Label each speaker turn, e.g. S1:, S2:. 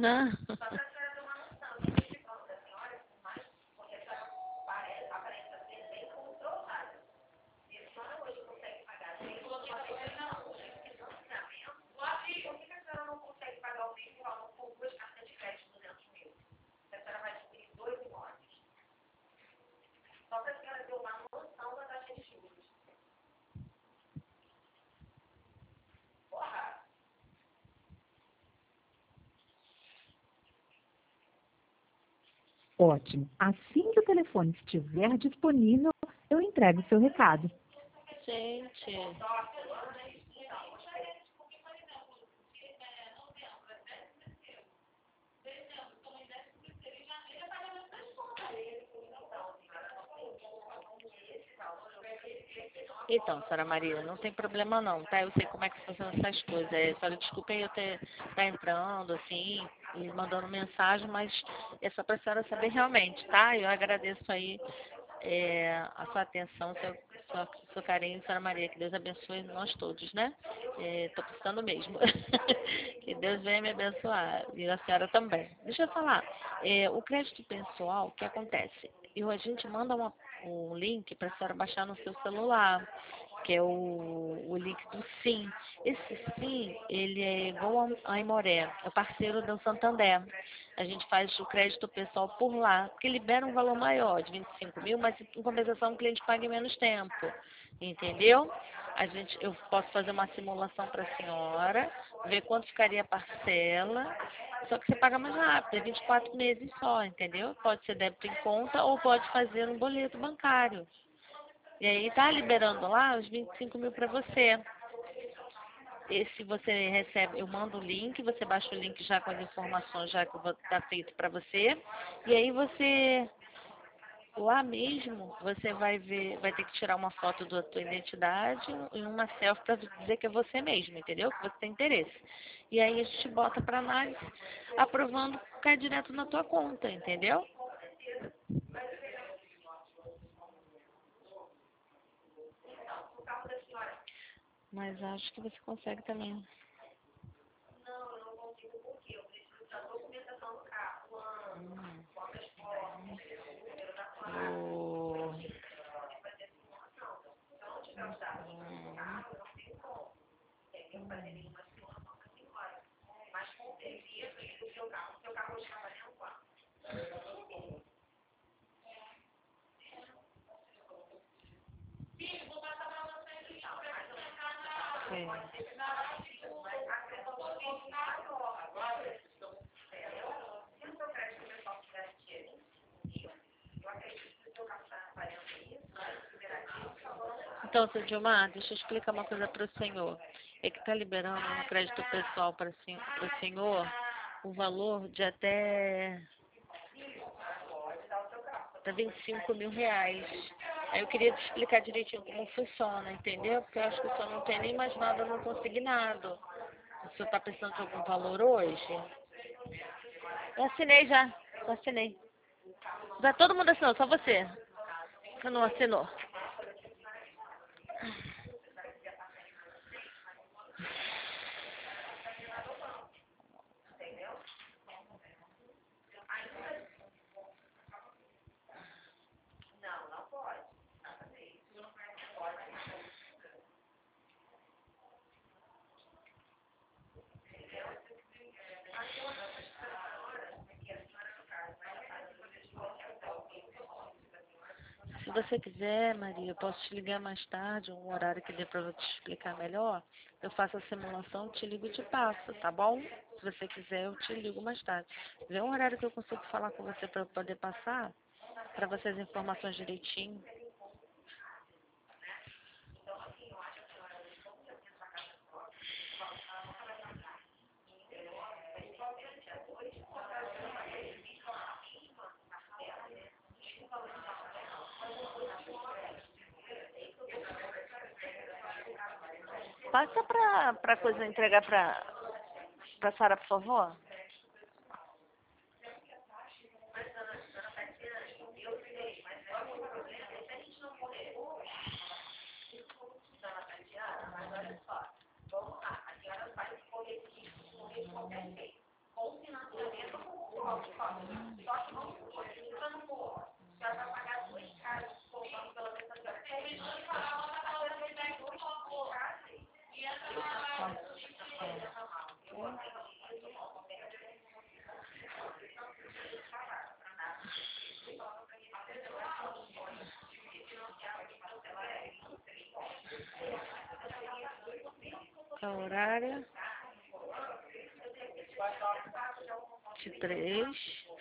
S1: Não.
S2: Ótimo. Assim que o telefone estiver disponível, eu entrego o seu recado.
S1: Gente. Então, senhora Maria, não tem problema não, tá? Eu sei como é que funcionam essas coisas. Senhora, desculpem eu ter tá entrando, assim, e mandando mensagem, mas é só pra senhora saber realmente, tá? Eu agradeço aí a sua atenção, seu carinho, senhora Maria. Que Deus abençoe nós todos, né? Tô precisando mesmo. Que Deus venha me abençoar. E a senhora também. Deixa eu falar. O crédito pessoal, o que acontece? A gente manda um link para a senhora baixar no seu celular, que é o link do Sim. Esse Sim, ele é igual ao Aimoré, é parceiro do Santander. A gente faz o crédito pessoal por lá, porque libera um valor maior, de 25 mil, mas em compensação o cliente paga em menos tempo, entendeu? Eu posso fazer uma simulação para a senhora, ver quanto ficaria a parcela, só que você paga mais rápido, é 24 meses só, entendeu? Pode ser débito em conta ou pode fazer no boleto bancário. E aí tá liberando lá os 25 mil para você. Esse você recebe, eu mando o link, você baixa o link já com as informações já que tá feito para você. E aí você, lá mesmo, você vai ver, vai ter que tirar uma foto da tua identidade e uma selfie para dizer que é você mesmo, entendeu? Que você tem interesse. E aí a gente bota para análise, aprovando, cai direto na tua conta, entendeu? Mas acho que você consegue também. O... É. Então, seu Dilmar, deixa eu explicar uma coisa para o senhor. É que está liberando um crédito pessoal para o senhor o valor de até 25 mil reais. Aí eu queria te explicar direitinho como funciona, entendeu? Porque eu acho que o senhor não tem nem mais nada no consignado. O senhor está precisando de algum valor hoje? Eu assinei já, eu assinei. Já todo mundo assinou, só você que não assinou. Se você quiser, Maria, eu posso te ligar mais tarde, um horário que dê para eu te explicar melhor. Eu faço a simulação, te ligo e te passo, tá bom? Se você quiser, eu te ligo mais tarde. Vê um horário que eu consigo falar com você para eu poder passar para você as informações direitinho. Passa pra coisa entregar pra Sara, por favor. A horária de 3.